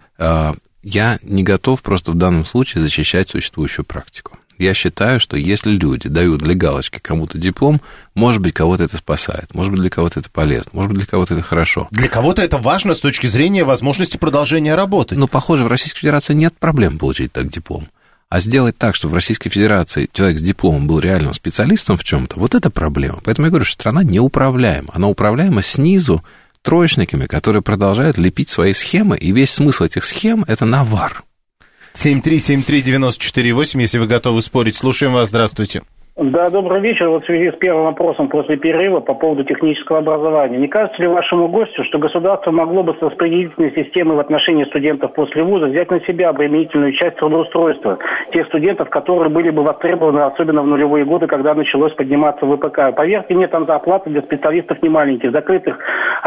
я не готов просто в данном случае защищать существующую практику. Я считаю, что если люди дают для галочки кому-то диплом, может быть, кого-то это спасает, может быть, для кого-то это полезно, может быть, для кого-то это хорошо. Для кого-то это важно с точки зрения возможности продолжения работы. Но, похоже, в Российской Федерации нет проблем получить так диплом. А сделать так, чтобы в Российской Федерации человек с дипломом был реальным специалистом в чем-то, вот это проблема. Поэтому я говорю, что страна неуправляема. Она управляема снизу троечниками, которые продолжают лепить свои схемы, и весь смысл этих схем – это навар. семь три семь три девять четыре восемь, если вы готовы спорить. Слушаем вас, здравствуйте. Да, добрый вечер. Вот в связи с первым вопросом после перерыва по поводу технического образования. Не кажется ли вашему гостю, что государство могло бы с распределительной системой в отношении студентов после вуза взять на себя обременительную часть трудоустройства тех студентов, которые были бы востребованы, особенно в нулевые годы, когда началось подниматься ВПК? Поверьте мне, там зарплаты для специалистов не маленькие, в закрытых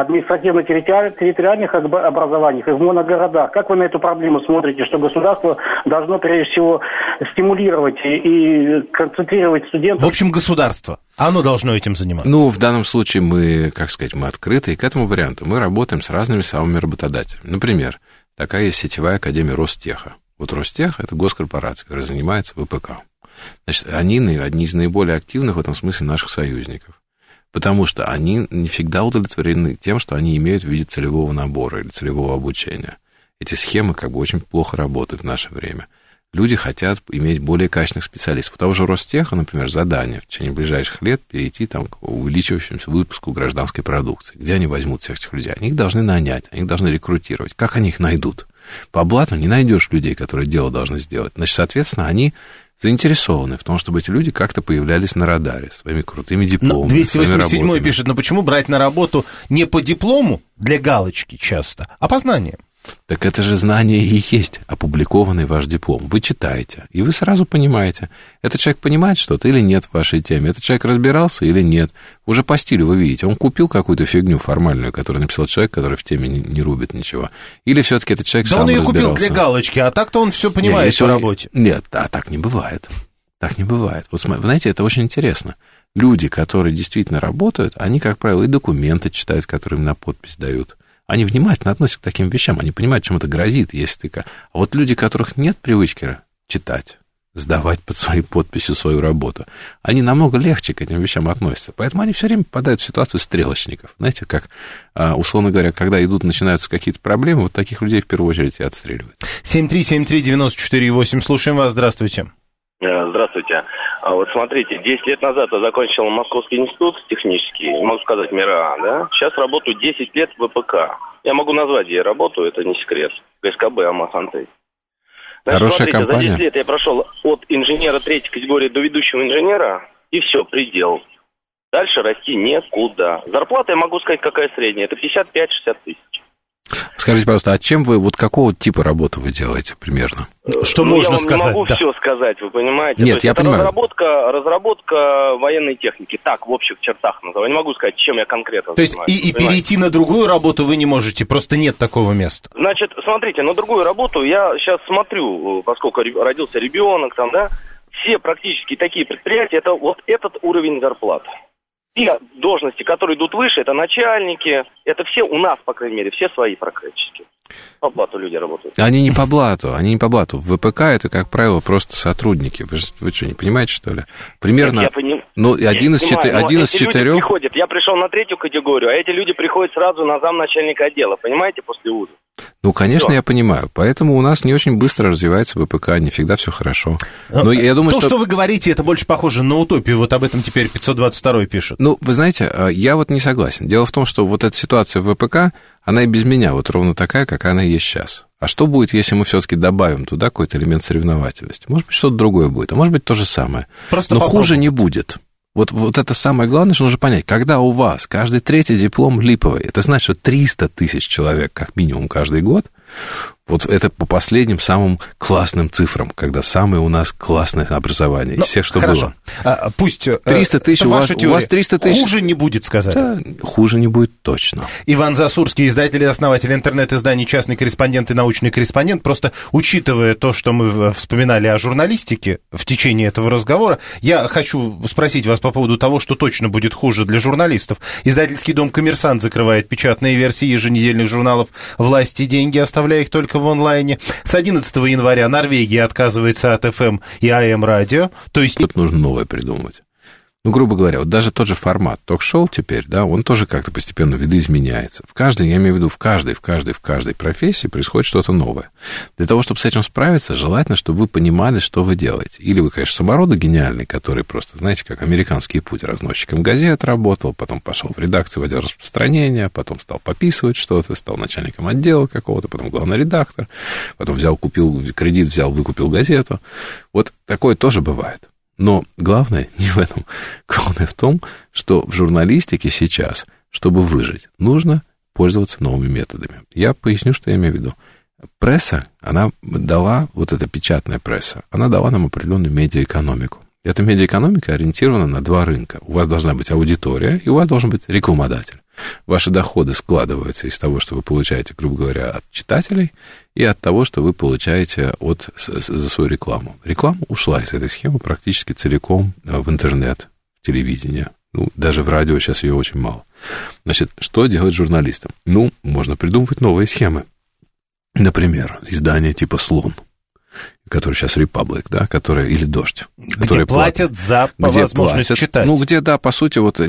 административно-территориальных образованиях и в моногородах. Как вы на эту проблему смотрите, что государство должно прежде всего стимулировать и концентрировать студентов? В общем, государство, оно должно этим заниматься. Ну, в данном случае мы, как сказать, мы открыты и к этому варианту. Мы работаем с разными самыми работодателями. Например, такая есть сетевая академия Ростеха. Вот Ростех – это госкорпорация, которая занимается ВПК. Значит, они одни из наиболее активных в этом смысле наших союзников. Потому что они не всегда удовлетворены тем, что они имеют в виде целевого набора или целевого обучения. Эти схемы как бы очень плохо работают в наше время. Люди хотят иметь более качественных специалистов. У того же Ростеха, например, задание в течение ближайших лет перейти там, к увеличивающемуся выпуску гражданской продукции. Где они возьмут всех этих людей? Они их должны нанять, они их должны рекрутировать. Как они их найдут? По блату не найдешь людей, которые дело должны сделать. Значит, соответственно, они заинтересованы в том, чтобы эти люди как-то появлялись на радаре своими крутыми дипломами. двести восемьдесят седьмой пишет, но почему брать на работу не по диплому для галочки часто, а по знаниям? Так это же знание и есть опубликованный ваш диплом. Вы читаете, и вы сразу понимаете, этот человек понимает что-то или нет в вашей теме, этот человек разбирался или нет. Уже по стилю вы видите, он купил какую-то фигню формальную, которую написал человек, который в теме не, не рубит ничего. Или все-таки этот человек да сам разбирался. Да он ее купил для галочки, а так-то он все понимает по работе. Нет, а так не бывает. Так не бывает. Вот вы знаете, это очень интересно. Люди, которые действительно работают, они, как правило, и документы читают, которые им на подпись дают. Они внимательно относятся к таким вещам, они понимают, чем это грозит, если ты... А вот люди, у которых нет привычки читать, сдавать под своей подписью свою работу, они намного легче к этим вещам относятся. Поэтому они все время попадают в ситуацию стрелочников. Знаете, как, условно говоря, когда идут, начинаются какие-то проблемы, вот таких людей в первую очередь и отстреливают. семь три семь три девять четыре восемь, слушаем вас, здравствуйте. Здравствуйте. Вот смотрите, десять лет назад я закончил Московский институт технический, могу сказать, МИРА, да? Сейчас работаю десять лет в ВПК. Я могу назвать, где я работаю, это не секрет. ГСКБ Алмаз-Антей. Хорошая смотрите, компания. За десять лет я прошел от инженера третьей категории до ведущего инженера, и все, предел. Дальше расти некуда. Зарплата, я могу сказать, какая средняя, это пятьдесят пять - шестьдесят тысяч. Скажите, пожалуйста, а чем вы, вот какого типа работы вы делаете примерно? Что ну, можно я вам сказать? не могу да. все сказать, вы понимаете? Нет, То я есть это понимаю. Разработка, разработка военной техники, так, в общих чертах называю. Я не могу сказать, чем я конкретно То есть занимаюсь. и, и перейти на другую работу вы не можете, просто нет такого места? Значит, смотрите, на другую работу я сейчас смотрю, поскольку родился ребенок, там, да, все практически такие предприятия, это вот этот уровень зарплат. Те должности, которые идут выше, это начальники, это все у нас, по крайней мере, все свои практически. По блату люди работают. Они не по блату, они не по блату. В ВПК это, как правило, просто сотрудники. Вы, вы что, не понимаете, что ли? Примерно, я поним... ну, один из, четы... один из четырех... Приходят, я пришел на третью категорию, а эти люди приходят сразу на замначальника отдела, понимаете, после вуза. Ну, конечно, Все. Я понимаю. Поэтому у нас не очень быстро развивается ВПК, не всегда все хорошо. Но я думаю, То, что... что вы говорите, это больше похоже на утопию. Вот об этом теперь пятьсот двадцать второй пишет. Ну, вы знаете, я вот не согласен. Дело в том, что вот эта ситуация в ВПК, она и без меня вот ровно такая, какая она есть сейчас. А что будет, если мы все-таки добавим туда какой-то элемент соревновательности? Может быть, что-то другое будет, а может быть, то же самое. Просто Но попробуем. хуже не будет. Вот, вот это самое главное, что нужно понять. Когда у вас каждый третий диплом липовый, это значит, что триста тысяч человек, как минимум, каждый год, вот это по последним самым классным цифрам, когда самое у нас классное образование из всех, что хорошо. было. А, пусть триста тысяч, у вас, у вас триста тысяч. Хуже не будет, сказать. Да, хуже не будет точно. Иван Засурский, издатель и основатель интернет-изданий «Частный корреспондент» и «Научный корреспондент». Просто учитывая то, что мы вспоминали о журналистике в течение этого разговора, я хочу спросить вас по поводу того, что точно будет хуже для журналистов. Издательский дом «Коммерсант» закрывает печатные версии еженедельных журналов «Власть и деньги», оставляя их только в онлайне. С одиннадцатого января Норвегия отказывается от эф эм и эй эм радио. То есть... Тут нужно новое придумывать. Ну, грубо говоря, вот даже тот же формат ток-шоу теперь, да, он тоже как-то постепенно видоизменяется. В каждой, я имею в виду, в каждой, в каждой, в каждой профессии происходит что-то новое. Для того, чтобы с этим справиться, желательно, чтобы вы понимали, что вы делаете. Или вы, конечно, самороды гениальный, который просто, знаете, как американский путь, разносчиком газет работал, потом пошел в редакцию в отдел распространения, потом стал пописывать что-то, стал начальником отдела какого-то, потом главный редактор, потом взял, купил кредит, взял, выкупил газету. Вот такое тоже бывает. Но главное не в этом. Главное в том, что в журналистике сейчас, чтобы выжить, нужно пользоваться новыми методами. Я поясню, что я имею в виду. Пресса, она дала, вот эта печатная пресса, она дала нам определенную медиаэкономику. Эта медиаэкономика ориентирована на два рынка. У вас должна быть аудитория, и у вас должен быть рекламодатель. Ваши доходы складываются из того, что вы получаете, грубо говоря, от читателей, и от того, что вы получаете от, за свою рекламу. Реклама ушла из этой схемы практически целиком в интернет, в телевидение. Ну, даже в радио сейчас ее очень мало. Значит, что делать журналистам? Ну, можно придумывать новые схемы. Например, издание типа «Слон». который сейчас Republic, да, который, или Дождь. Где платят за где возможность платят, читать. Ну, где, да, по сути, вот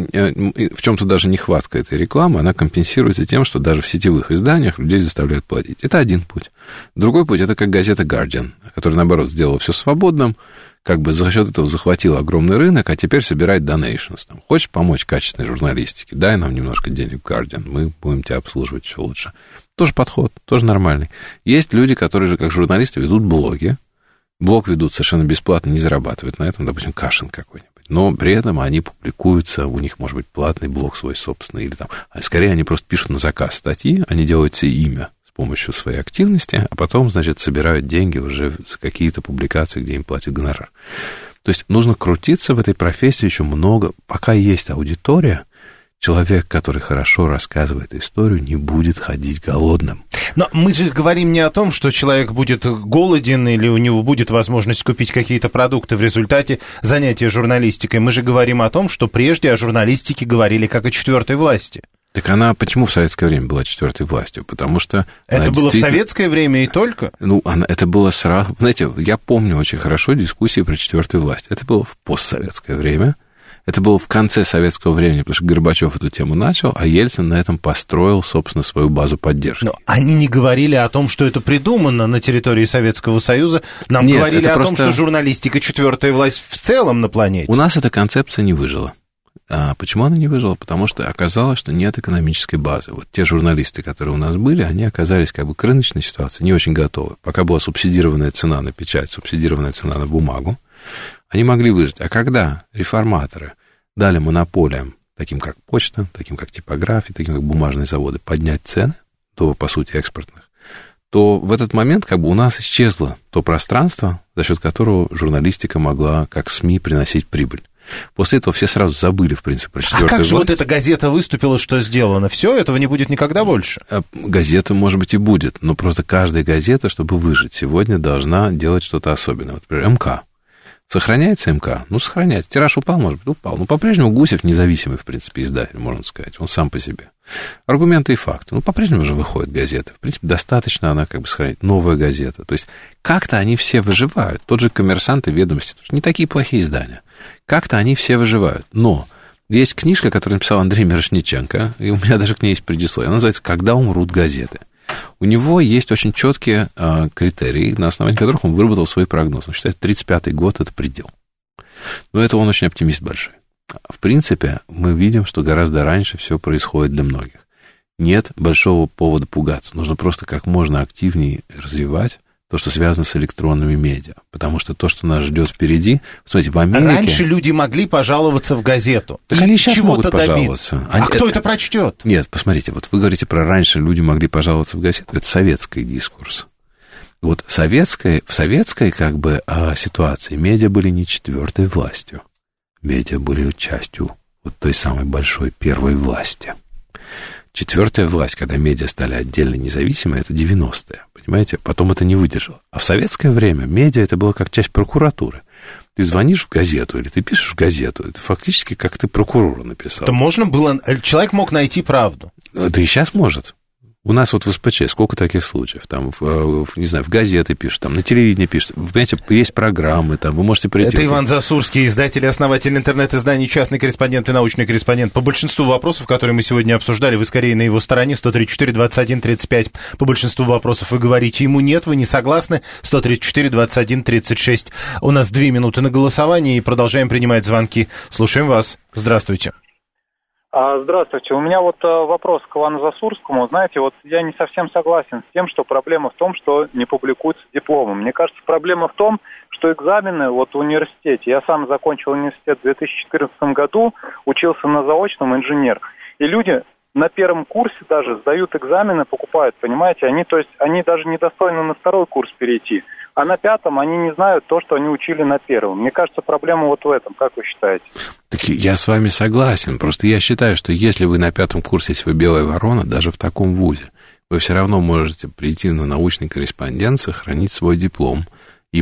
в чем-то даже нехватка этой рекламы, она компенсируется тем, что даже в сетевых изданиях людей заставляют платить. Это один путь. Другой путь — это как газета Guardian, которая, наоборот, сделала все свободным, как бы за счет этого захватила огромный рынок, а теперь собирает donations. Там, хочешь помочь качественной журналистике? Дай нам немножко денег в Guardian, мы будем тебя обслуживать еще лучше. Тоже подход, тоже нормальный. Есть люди, которые же как журналисты ведут блоги. Блог ведут совершенно бесплатно, не зарабатывают на этом, допустим, Кашин какой-нибудь. Но при этом они публикуются, у них может быть платный блог свой собственный, или там, а скорее они просто пишут на заказ статьи, они делают себе имя с помощью своей активности, а потом, значит, собирают деньги уже за какие-то публикации, где им платят гонорар. То есть нужно крутиться в этой профессии еще много, пока есть аудитория. Человек, который хорошо рассказывает историю, не будет ходить голодным. Но мы же говорим не о том, что человек будет голоден или у него будет возможность купить какие-то продукты в результате занятия журналистикой. Мы же говорим о том, что прежде о журналистике говорили как о четвертой власти. Так она почему в советское время была четвертой властью? Потому что... Это было в советское время и только? Ну, она, это было сразу... Знаете, я помню очень хорошо дискуссии про четвертую власть. Это было в постсоветское время. Это было в конце советского времени, потому что Горбачев эту тему начал, а Ельцин на этом построил, собственно, свою базу поддержки. Но они не говорили о том, что это придумано на территории Советского Союза. Нам Нет, говорили о просто... том, что журналистика четвертая власть в целом на планете. У нас эта концепция не выжила. А почему она не выжила? Потому что оказалось, что нет экономической базы. Вот те журналисты, которые у нас были, они оказались как бы к рыночной ситуации не очень готовы. Пока была субсидированная цена на печать, субсидированная цена на бумагу, они могли выжить. А когда реформаторы дали монополиям, таким как почта, таким как типография, таким как бумажные заводы, поднять цены до, по сути, экспортных, то в этот момент как бы у нас исчезло то пространство, за счет которого журналистика могла, как СМИ, приносить прибыль. После этого все сразу забыли, в принципе, про четвертую власть. А как же вот эта газета выступила, что сделано? Все, этого не будет никогда больше? Газета, может быть, и будет, но просто каждая газета, чтобы выжить, сегодня должна делать что-то особенное. Вот, например, МК. Сохраняется МК? Ну, сохраняется. Тираж упал, может быть, упал. Но по-прежнему Гусев независимый, в принципе, издатель, можно сказать. Он сам по себе. Аргументы и факты. Ну, по-прежнему же выходят газеты. В принципе, достаточно она как бы сохранить. Новая газета. То есть, как-то они все выживают. Тот же «Коммерсант» и «Ведомости». Не такие плохие издания. Как-то они все выживают. Но есть книжка, которую написал Андрей Мирошниченко, и у меня даже к ней есть предисловие. Она называется «Когда умрут газеты». У него есть очень четкие а, критерии, на основании которых он выработал свой прогноз. Он считает, тридцать пятый год – это предел. Но это он очень оптимист большой. В принципе, мы видим, что гораздо раньше все происходит для многих. Нет большого повода пугаться. Нужно просто как можно активнее развивать то, что связано с электронными медиа. Потому что то, что нас ждет впереди... Смотрите, в Америке... Раньше люди могли пожаловаться в газету. Так они сейчас могут пожаловаться. А они... кто это прочтет? Нет, посмотрите, вот вы говорите про раньше люди могли пожаловаться в газету. Это советский дискурс. Вот советской, в советской как бы ситуации медиа были не четвертой властью. Медиа были частью вот той самой большой первой власти. Четвертая власть, когда медиа стали отдельно независимы, это девяностые. Понимаете? Потом это не выдержало. А в советское время медиа это было как часть прокуратуры. Ты звонишь в газету или ты пишешь в газету, это фактически как ты прокурору написал. Это можно было... Человек мог найти правду. Да и сейчас может. У нас вот в СПЧ сколько таких случаев, там, в, в, не знаю, в газеты пишут, там, на телевидении пишут, вы понимаете, есть программы, там, вы можете прийти... Это Иван Засурский, издатель и основатель интернет-изданий, частный корреспондент и научный корреспондент. По большинству вопросов, которые мы сегодня обсуждали, вы скорее на его стороне, сто тридцать четыре двадцать один тридцать пять. По большинству вопросов вы говорите ему нет, вы не согласны, сто тридцать четыре двадцать один тридцать шесть. У нас две минуты на голосование, и продолжаем принимать звонки. Слушаем вас. Здравствуйте. Здравствуйте. У меня вот вопрос к Ивану Засурскому. Знаете, вот я не совсем согласен с тем, что проблема в том, что не публикуются дипломы. Мне кажется, проблема в том, что экзамены вот в университете. Я сам закончил университет в две тысячи четырнадцатом году, учился на заочном, инженер. И люди на первом курсе даже сдают экзамены, покупают, понимаете? Они, то есть, они даже недостойны на второй курс перейти. А на пятом они не знают то, что они учили на первом. Мне кажется, проблема вот в этом. Как вы считаете? Так я с вами согласен. Просто я считаю, что если вы на пятом курсе, если вы белая ворона, даже в таком вузе, вы все равно можете прийти на научный корреспондент, сохранить свой диплом и быть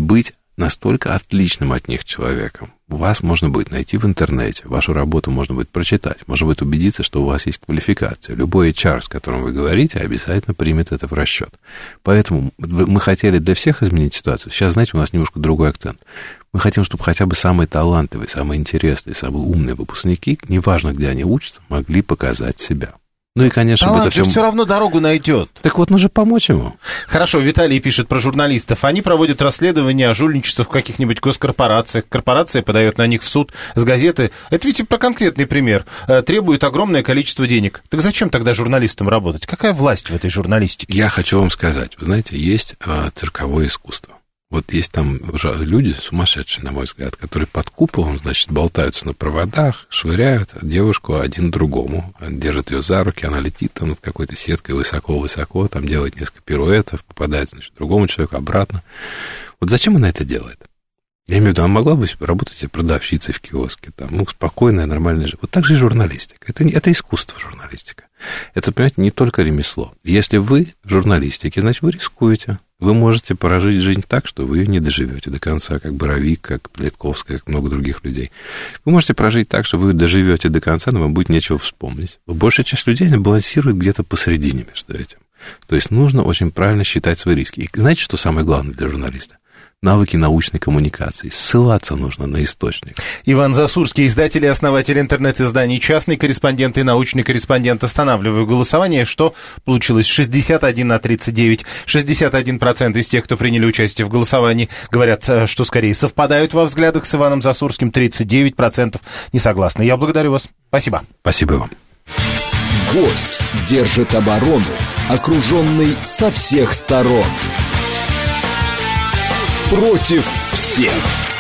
настолько отличным от них человеком. Вас можно будет найти в интернете, вашу работу можно будет прочитать, можно будет убедиться, что у вас есть квалификация. Любой эйч ар, с которым вы говорите, обязательно примет это в расчет. Поэтому мы хотели для всех изменить ситуацию. Сейчас, знаете, у нас немножко другой акцент. Мы хотим, чтобы хотя бы самые талантливые, самые интересные, самые умные выпускники, неважно, где они учатся, могли показать себя. Ну и, конечно, Талант это все... все равно дорогу найдет. Так вот, нужно помочь ему. Хорошо, Виталий пишет про журналистов. Они проводят расследования о жульничестве в каких-нибудь госкорпорациях. Корпорация подает на них в суд с газеты. Это ведь про конкретный пример. Требует огромное количество денег. Так зачем тогда журналистам работать? Какая власть в этой журналистике? Я хочу вам сказать. Вы знаете, есть а, цирковое искусство. Вот есть там уже люди сумасшедшие, на мой взгляд, которые под куполом, значит, болтаются на проводах, швыряют девушку один другому, держат ее за руки, она летит там над какой-то сеткой высоко-высоко, там делает несколько пируэтов, попадает, значит, другому человеку обратно. Вот зачем она это делает? Я имею в виду, она могла бы работать продавщицей в киоске, там, ну, спокойная, нормальная жизнь. Вот так же и журналистика. Это, это искусство журналистика. Это, понимаете, не только ремесло. Если вы в журналистике, значит, вы рискуете. Вы можете прожить жизнь так, что вы ее не доживете до конца, как Боровик, как Плетковская, как много других людей. Вы можете прожить так, что вы доживете до конца, но вам будет нечего вспомнить. Но большая часть людей, она балансирует где-то посередине между этим. То есть нужно очень правильно считать свои риски. И знаете, что самое главное для журналиста? Навыки научной коммуникации. Ссылаться нужно на источник. Иван Засурский, издатель и основатель интернет-изданий «Частный корреспондент» и научный корреспондент. Останавливаю голосование. Что получилось? шестьдесят один на тридцать девять. шестьдесят один процент из тех, кто приняли участие в голосовании, говорят, что скорее совпадают во взглядах с Иваном Засурским. тридцать девять процентов не согласны. Я благодарю вас. Спасибо. Спасибо вам. Гость держит оборону, окруженный со всех сторон. Против всех.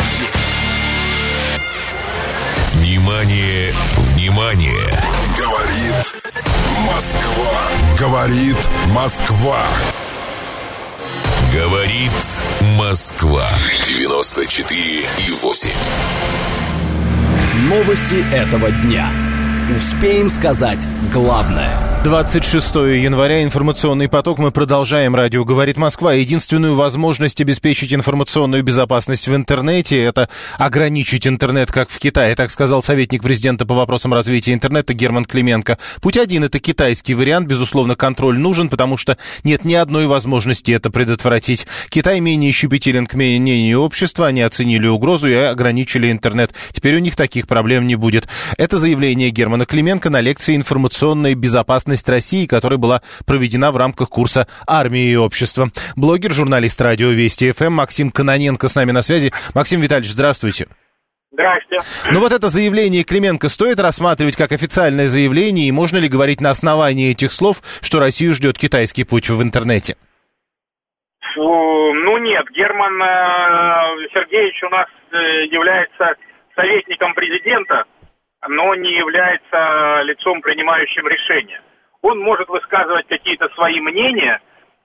Внимание, внимание! Говорит Москва. Говорит Москва. Говорит Москва. девяносто четыре и восемь. Новости этого дня. Успеем сказать главное. двадцать шестого января, информационный поток. Мы продолжаем. Радио «Говорит Москва». Единственную возможность обеспечить информационную безопасность в интернете — это ограничить интернет, как в Китае, так сказал советник президента по вопросам развития интернета Герман Клименко. Путь один — это китайский вариант. Безусловно, контроль нужен, потому что нет ни одной возможности это предотвратить. Китай менее щепетилен к мнению общества. Они оценили угрозу и ограничили интернет. Теперь у них таких проблем не будет. Это заявление Германа Клименко на лекции «Информационная безопасность России», которая была проведена в рамках курса «Армия и общество». Блогер, журналист радио Вести ФМ Максим Кононенко с нами на связи. Максим Витальевич, здравствуйте. Здравствуйте. Ну вот это заявление Клименко стоит рассматривать как официальное заявление, и можно ли говорить на основании этих слов, что Россию ждет китайский путь в интернете? Ну нет, Герман э, Сергеевич у нас э, является советником президента, но не является лицом, принимающим решения. Он может высказывать какие-то свои мнения,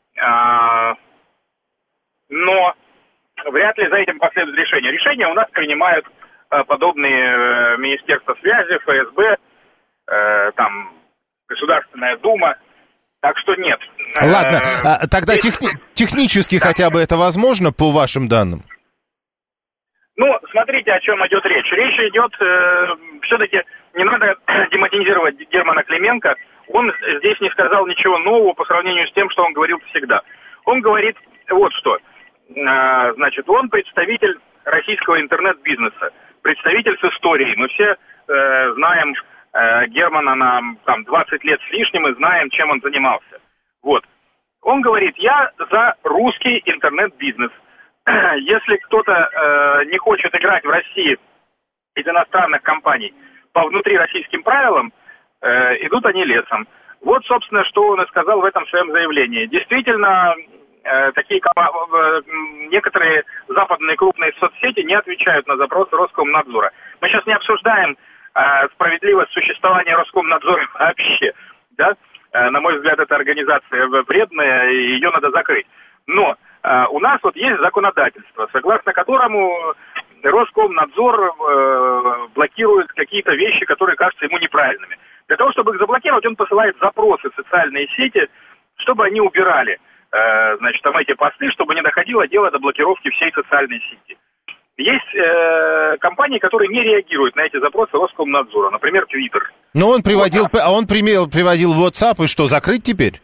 но вряд ли за этим последует решение. Решения у нас принимают подобные Министерства связи, эф эс бэ, там, Государственная Дума. Так что нет. Ладно, тогда техни- технически да. хотя бы это возможно, по вашим данным? Ну, смотрите, о чем идет речь. Речь идет, э, все-таки не надо демонизировать Германа Клименко. Он здесь не сказал ничего нового по сравнению с тем, что он говорил всегда. Он говорит вот что. Э, значит, он представитель российского интернет-бизнеса, представитель с историей. Мы все э, знаем э, Германа на там, двадцать лет с лишним и знаем, чем он занимался. Вот. Он говорит, я за русский интернет-бизнес. Если кто-то э, не хочет играть в России из иностранных компаний по внутрироссийским правилам, э, идут они лесом. Вот, собственно, что он и сказал в этом своем заявлении. Действительно, э, такие э, некоторые западные крупные соцсети не отвечают на запросы Роскомнадзора. Мы сейчас не обсуждаем э, справедливость существования Роскомнадзора вообще. Да? Э, на мой взгляд, эта организация вредная, и ее надо закрыть. Но Uh, у нас вот есть законодательство, согласно которому Роскомнадзор uh, блокирует какие-то вещи, которые кажутся ему неправильными. Для того, чтобы их заблокировать, он посылает запросы в социальные сети, чтобы они убирали значит, там эти посты, чтобы не доходило дело до блокировки всей социальной сети. Есть э, компании, которые не реагируют на эти запросы Роскомнадзора, например, Twitter. Ну, он приводил, а он примел, приводил WhatsApp, и что, закрыть теперь?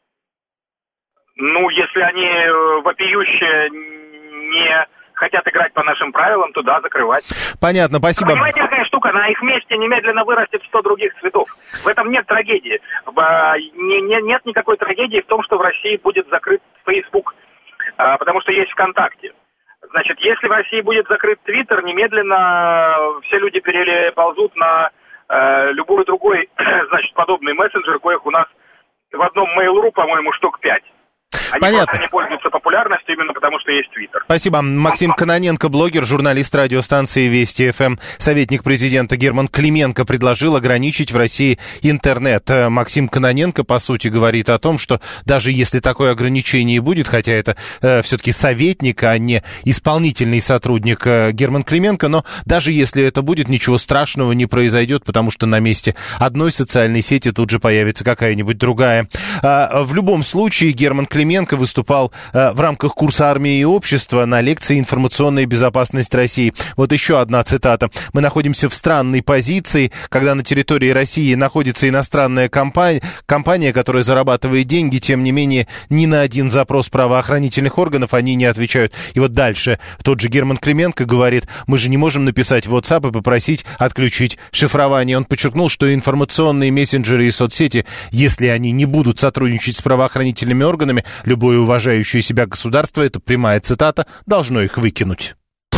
Ну, если они вопиюще не хотят играть по нашим правилам, то да, закрывать. Понятно, спасибо. Понимаете, какая штука? На их месте немедленно вырастет сто других цветов. В этом нет трагедии. Нет никакой трагедии в том, что в России будет закрыт Facebook, потому что есть ВКонтакте. Значит, если в России будет закрыт Твиттер, немедленно все люди переползут на э, любой другой, значит, подобный мессенджер, коих у нас в одном Mail.ru, по-моему, штук пять. Они Понятно. просто не пользуются популярностью именно потому, что есть Твиттер. Спасибо. Максим Кононенко, блогер, журналист радиостанции Вести ФМ. Советник президента Герман Клименко предложил ограничить в России интернет. Максим Кононенко, по сути, говорит о том, что даже если такое ограничение будет, хотя это э, все-таки советник, а не исполнительный сотрудник э, Герман Клименко, но даже если это будет, ничего страшного не произойдет, потому что на месте одной социальной сети тут же появится какая-нибудь другая. А, в любом случае, Герман Клименко выступал э, в рамках курса «Армия и общество» на лекции «Информационная безопасность России». Вот еще одна цитата. «Мы находимся в странной позиции, когда на территории России находится иностранная компания, компания, которая зарабатывает деньги, тем не менее ни на один запрос правоохранительных органов они не отвечают». И вот дальше тот же Герман Клименко говорит: мы же не можем написать в WhatsApp и попросить отключить шифрование. Он подчеркнул, что информационные мессенджеры и соцсети, если они не будут сотрудничать с правоохранительными органами, любое уважающее себя государство, это прямая цитата, должно их выкинуть.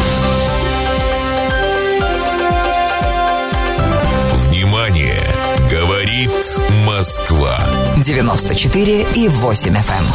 Внимание! Говорит Москва. девяносто четыре и восемь эф эм.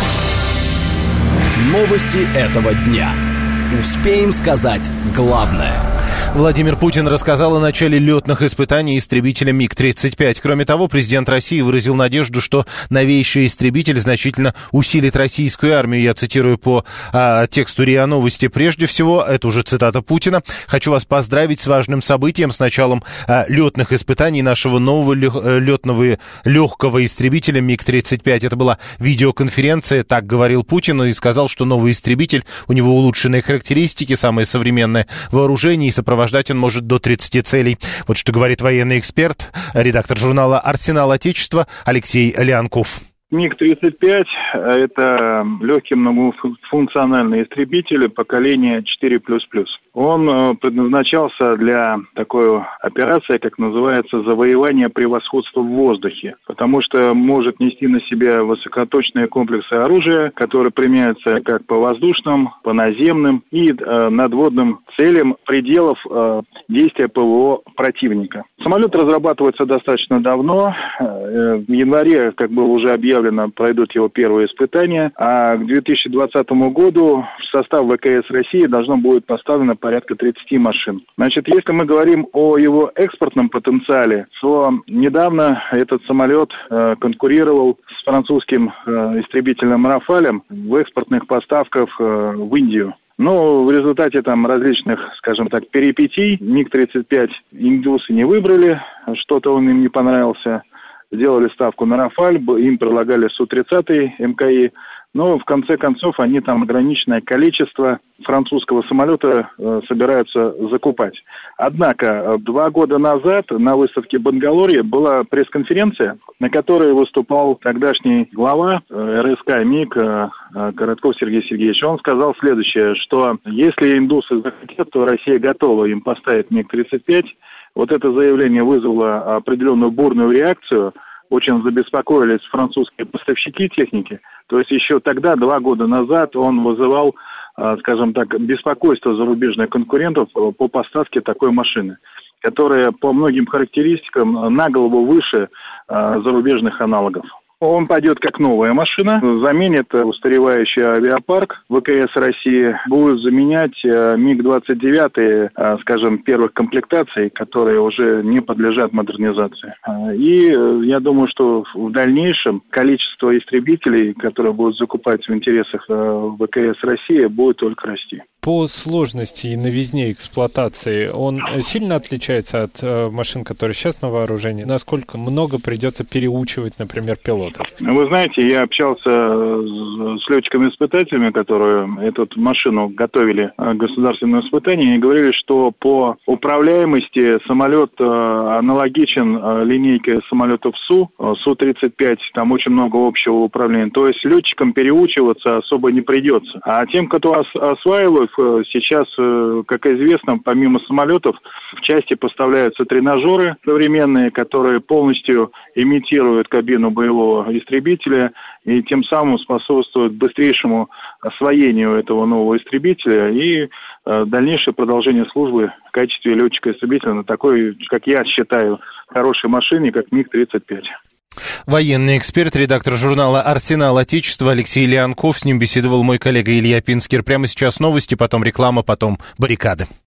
Новости этого дня. Успеем сказать главное. Владимир Путин рассказал о начале летных испытаний истребителя миг тридцать пять. Кроме того, президент России выразил надежду, что новейший истребитель значительно усилит российскую армию. Я цитирую по а, тексту РИА Новости. Прежде всего, это уже цитата Путина: «Хочу вас поздравить с важным событием, с началом а, летных испытаний нашего нового летного легкого истребителя миг тридцать пять». Это была видеоконференция, так говорил Путин, и сказал, что новый истребитель, у него улучшенные характеристики, самое современное вооружение, и сопровождать он может до тридцати целей. Вот что говорит военный эксперт, редактор журнала «Арсенал Отечества» Алексей Леонков. миг тридцать пять – это легкий многофункциональный истребитель поколения четыре плюс плюс. Он предназначался для такой операции, как называется, завоевание превосходства в воздухе, потому что может нести на себе высокоточные комплексы оружия, которые применяются как по воздушным, по наземным и э, надводным целям пределов э, действия ПВО противника. Самолет разрабатывается достаточно давно. Э, в январе, как было уже объявлено, пройдут его первые испытания, а к две тысячи двадцатому году в состав ВКС России должно будет поставлено порядка тридцати машин. Значит, если мы говорим о его экспортном потенциале, то недавно этот самолет э, конкурировал с французским э, истребителем «Рафалем» в экспортных поставках э, в Индию. Но в результате там различных, скажем так, перипетий миг тридцать пять индусы не выбрали, что-то он им не понравился. Сделали ставку на «Рафаль», им предлагали Су тридцать эм ка и, но в конце концов они там ограниченное количество французского самолета э, собираются закупать. Однако два года назад на выставке в Бангалоре была пресс-конференция, на которой выступал тогдашний глава э, эр эс ка МИГ э, Коротков Сергей Сергеевич. Он сказал следующее, что если индусы захотят, то Россия готова им поставить миг тридцать пять. Вот это заявление вызвало определенную бурную реакцию. Очень забеспокоились французские поставщики техники. То есть еще тогда, два года назад, он вызывал, скажем так, беспокойство зарубежных конкурентов по поставке такой машины, которая по многим характеристикам на голову выше зарубежных аналогов. Он пойдет как новая машина, заменит устаревающий авиапарк ВКС России, будет заменять миг двадцать девять, скажем, первых комплектаций, которые уже не подлежат модернизации. И я думаю, что в дальнейшем количество истребителей, которые будут закупать в интересах ВКС России, будет только расти. По сложности и новизне эксплуатации он сильно отличается от э, машин, которые сейчас на вооружении? Насколько много придется переучивать, например, пилотов? Вы знаете, я общался с летчиками-испытателями, которые эту машину готовили к государственным испытаниям, и говорили, что по управляемости самолет аналогичен линейке самолетов Су, Су тридцать пять, там очень много общего управления. То есть летчикам переучиваться особо не придется. А тем, кто ос- осваивает, сейчас, как известно, помимо самолетов, в части поставляются тренажеры современные, которые полностью имитируют кабину боевого истребителя и тем самым способствуют быстрейшему освоению этого нового истребителя и э, дальнейшее продолжение службы в качестве летчика-истребителя на такой, как я считаю, хорошей машине, как МиГ тридцать пять. Военный эксперт, редактор журнала «Арсенал Отечества» Алексей Леонков. С ним беседовал мой коллега Илья Пинскер. Прямо сейчас новости, потом реклама, потом баррикады.